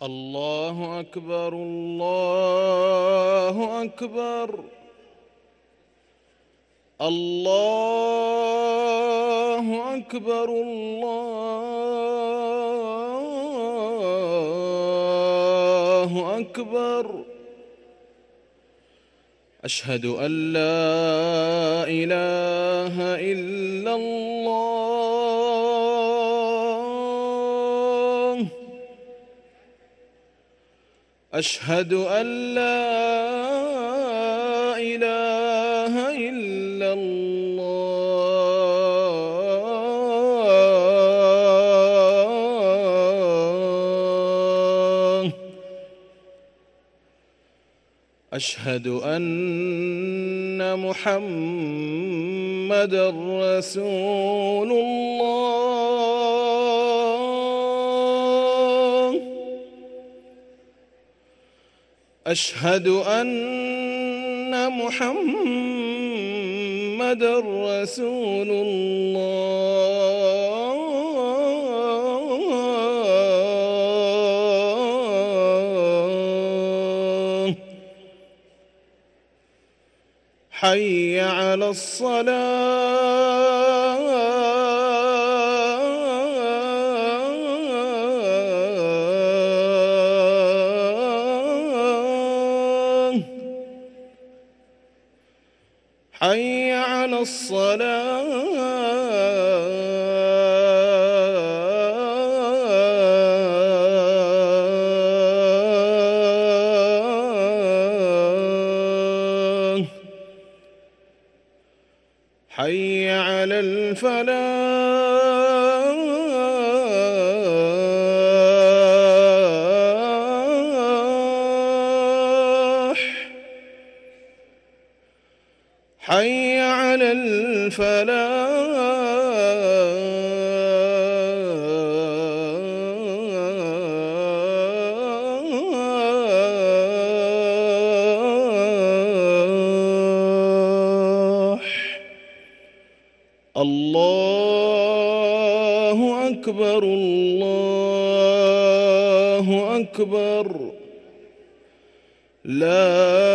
الله أكبر الله أكبر الله أكبر الله أكبر. أشهد أن لا إله إلا الله. أشهد أن لا إله إلا الله. أشهد أن محمدًا رسول الله. أشهد أن محمدًا رسول الله. حي على الصلاة. حي على الصلاة. حي على الفلاح. حي على الفلاح. الله أكبر الله أكبر. لا